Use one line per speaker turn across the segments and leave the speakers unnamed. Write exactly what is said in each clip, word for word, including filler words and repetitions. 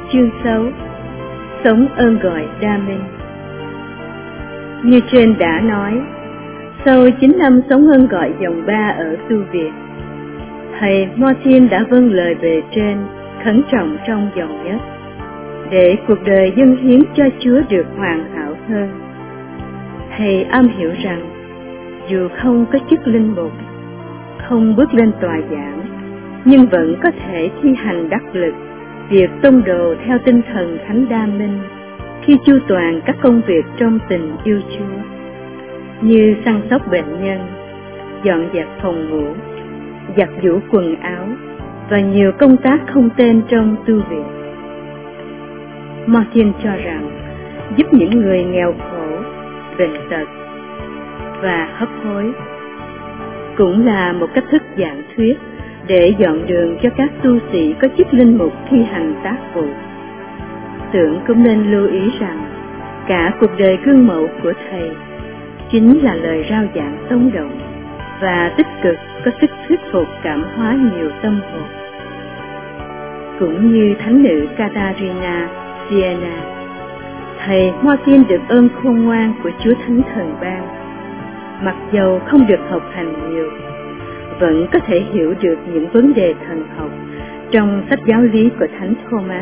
Chương sáu. Sống ơn gọi đa minh. Như trên đã nói, sau chín năm sống ơn gọi dòng ba ở tu viện, thầy Martin đã vâng lời bề trên, khẩn trọng trong dòng nhất, để cuộc đời dâng hiến cho Chúa được hoàn hảo hơn. Thầy am hiểu rằng, dù không có chức linh mục, không bước lên tòa giảng, nhưng vẫn có thể thi hành đắc lực việc tông đồ theo tinh thần thánh đa minh khi chu toàn các công việc trong tình yêu Chúa, như săn sóc bệnh nhân, dọn dẹp phòng ngủ, giặt giũ quần áo và nhiều công tác không tên trong tu viện. Martin cho rằng giúp những người nghèo khổ, bệnh tật và hấp hối cũng là một cách thức giảng thuyết để dọn đường cho các tu sĩ có chức linh mục thi hành tác vụ. Tưởng cũng nên lưu ý rằng cả cuộc đời gương mẫu của thầy chính là lời rao giảng sống động và tích cực, có sức thuyết phục cảm hóa nhiều tâm hồn. Cũng như thánh nữ Catarina Siena, thầy Martin được ơn khôn ngoan của Chúa Thánh Thần ban, mặc dầu không được học hành nhiều, vẫn có thể hiểu được những vấn đề thần học trong sách giáo lý của Thánh Thomas.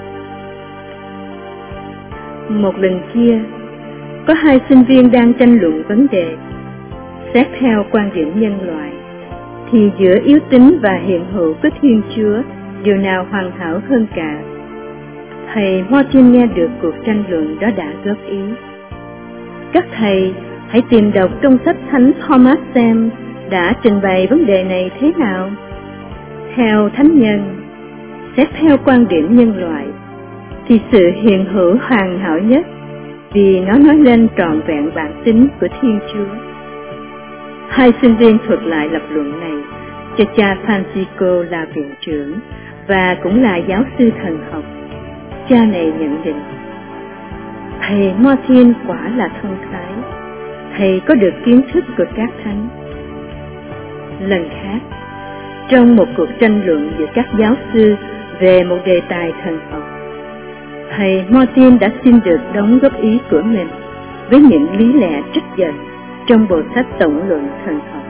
Một lần kia, có hai sinh viên đang tranh luận vấn đề. Xét theo quan điểm nhân loại, thì giữa yếu tính và hiện hữu của Thiên Chúa, điều nào hoàn hảo hơn cả? Thầy Martin nghe được cuộc tranh luận đó đã góp ý: các thầy hãy tìm đọc trong sách Thánh Thomas xem đã trình bày vấn đề này thế nào. Theo thánh nhân, xét theo quan điểm nhân loại, thì sự hiện hữu hoàn hảo nhất, vì nó nói lên trọn vẹn bản tính của Thiên Chúa. Hai sinh viên thuật lại lập luận này cho cha Francisco là viện trưởng và cũng là giáo sư thần học. Cha này nhận định: thầy Martin quả là thông thái, thầy có được kiến thức của các thánh. Lần khác, trong một cuộc tranh luận giữa các giáo sư về một đề tài thần học, thầy Martin đã xin được đóng góp ý của mình với những lý lẽ trích dẫn trong bộ sách tổng luận thần học.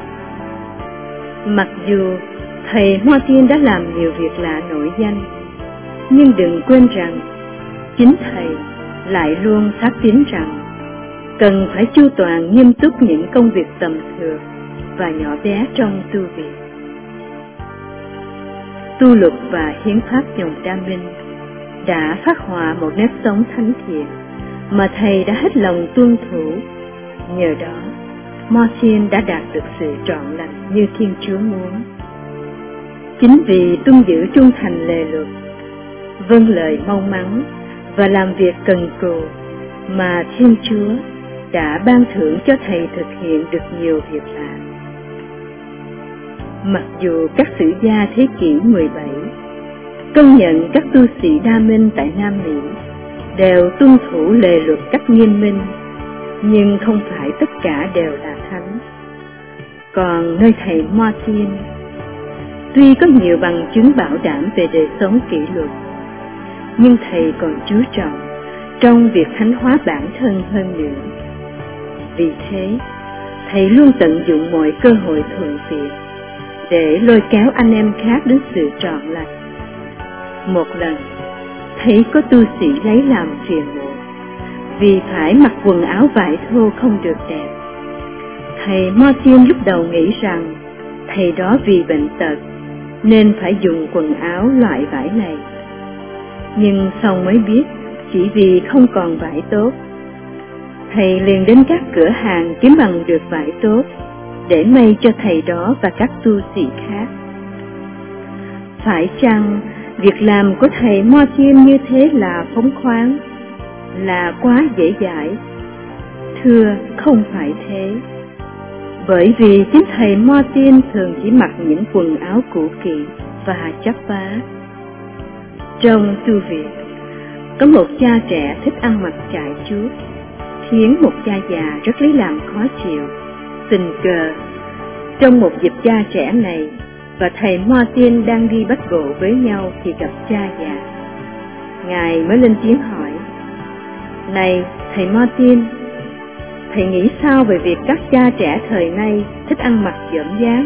Mặc dù thầy Martin đã làm nhiều việc lạ nổi danh, nhưng đừng quên rằng chính thầy lại luôn xác tín rằng cần phải chu toàn nghiêm túc những công việc tầm thường và nhỏ bé trong tu viện. Tu luật và hiến pháp dòng đa minh đã phát họa một nếp sống thánh thiện mà thầy đã hết lòng tuân thủ. Nhờ đó, Martin đã đạt được sự trọn lành như Thiên Chúa muốn. Chính vì tuân giữ trung thành lề luật, vâng lời mau mắn và làm việc cần cù mà Thiên Chúa đã ban thưởng cho thầy thực hiện được nhiều việc lạ. Mặc dù các sử gia thế kỷ mười bảy công nhận các tu sĩ đa minh tại Nam Mỹ đều tuân thủ lề luật cách nghiêm minh, nhưng không phải tất cả đều là thánh. Còn nơi thầy Martin, tuy có nhiều bằng chứng bảo đảm về đời sống kỷ luật, nhưng thầy còn chú trọng trong việc thánh hóa bản thân hơn nữa. Vì thế, thầy luôn tận dụng mọi cơ hội thuận tiện để lôi kéo anh em khác đến sự trọn lành. Một lần, thấy có tu sĩ lấy làm phiền muộn vì phải mặc quần áo vải thô không được đẹp. Thầy Martin lúc đầu nghĩ rằng thầy đó vì bệnh tật nên phải dùng quần áo loại vải này. Nhưng sau mới biết chỉ vì không còn vải tốt. Thầy liền đến các cửa hàng kiếm bằng được vải tốt để may cho thầy đó và các tu sĩ khác. Phải chăng việc làm của thầy Martin như thế là phóng khoáng, là quá dễ dãi? Thưa, không phải thế. Bởi vì chính thầy Martin thường chỉ mặc những quần áo cũ kỹ và chắp vá. Trong tu viện, có một cha trẻ thích ăn mặc chải chuốt, khiến một cha già rất lấy làm khó chịu. Tình cờ, trong một dịp cha trẻ này và thầy Martin đang đi bắt gỗ với nhau thì gặp cha già. Ngài mới lên tiếng hỏi: Này thầy Martin, thầy nghĩ sao về việc các cha trẻ thời nay thích ăn mặc dởm dáng?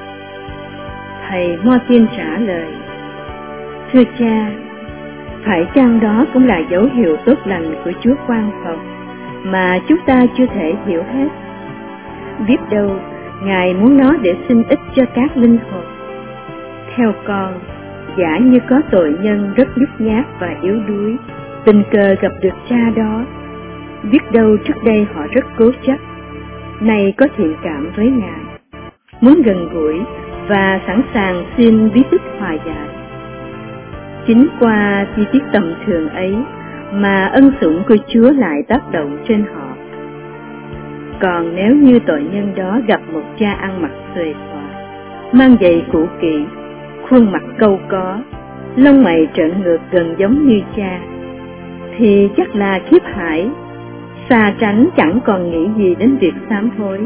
Thầy Martin trả lời: Thưa cha, phải chăng đó cũng là dấu hiệu tốt lành của Chúa quan phòng mà chúng ta chưa thể hiểu hết? Biết đâu Ngài muốn nó để xin ích cho các linh hồn. Theo con, giả như có tội nhân rất nhút nhát và yếu đuối tình cờ gặp được cha đó, biết đâu trước đây họ rất cố chấp, nay có thiện cảm với Ngài, muốn gần gũi và sẵn sàng xin bí tích hòa giải. Chính qua chi tiết tầm thường ấy mà ân sủng của Chúa lại tác động trên họ. Còn nếu như tội nhân đó gặp một cha ăn mặc xuề xòa, mang giày cũ kỹ, khuôn mặt cau có, lông mày trợn ngược gần giống như cha, thì chắc là khiếp hải, xa tránh chẳng còn nghĩ gì đến việc sám hối.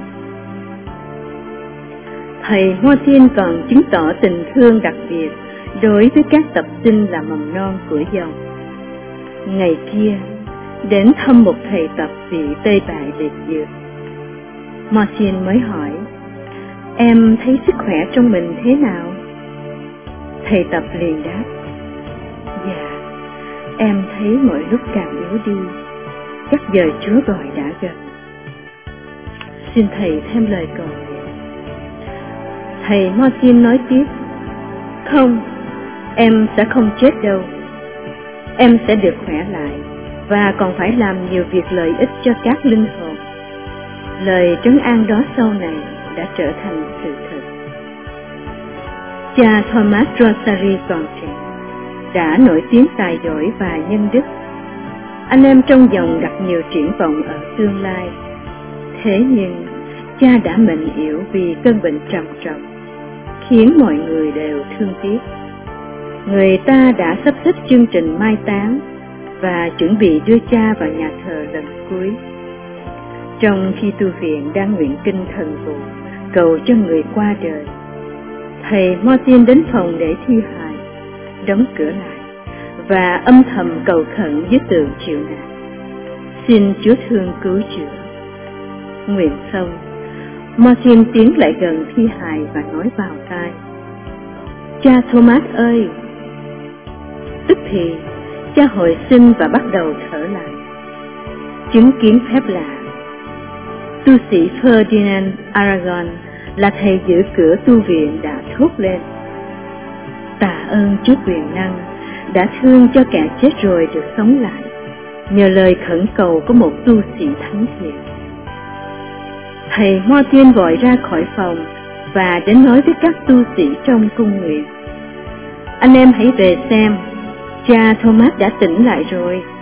Thầy Martin còn chứng tỏ tình thương đặc biệt đối với các tập sinh là mầm non của dòng. Ngày kia, đến thăm một thầy tập bị tê bại liệt giường, Martin mới hỏi: Em thấy sức khỏe trong mình thế nào? Thầy tập liền đáp: Dạ, em thấy mỗi lúc càng yếu đi, chắc giờ Chúa gọi đã gần. Xin thầy thêm lời cầu nguyện. Thầy Martin nói tiếp: Không, em sẽ không chết đâu. Em sẽ được khỏe lại và còn phải làm nhiều việc lợi ích cho các linh hồn. Lời trấn an đó sau này đã trở thành sự thật. Cha Thomas Rosary còn trẻ, đã nổi tiếng tài giỏi và nhân đức. Anh em trong dòng đặt nhiều triển vọng ở tương lai. Thế nhưng cha đã mệnh yếu vì cơn bệnh trầm trọng, khiến mọi người đều thương tiếc. Người ta đã sắp xếp chương trình mai táng và chuẩn bị đưa cha vào nhà thờ lần cuối. Trong khi tu viện đang nguyện kinh thần vụ cầu cho người qua đời, thầy Martin đến phòng để thi hài, đóng cửa lại và âm thầm cầu khẩn với tượng chịu nạn: Xin Chúa thương cứu chữa. Nguyện xong, Martin tiến lại gần thi hài và nói vào tai: Cha Thomas ơi! Tức thì cha hồi sinh và bắt đầu thở lại. Chứng kiến phép lạ, tu sĩ Ferdinand Aragon là thầy giữ cửa tu viện đã thốt lên: Tạ ơn Chúa quyền năng đã thương cho kẻ chết rồi được sống lại, nhờ lời khẩn cầu của một tu sĩ thánh thiện. Thầy Martin vội ra khỏi phòng và đến nói với các tu sĩ trong cung nguyện: Anh em hãy về xem, cha Thomas đã tỉnh lại rồi.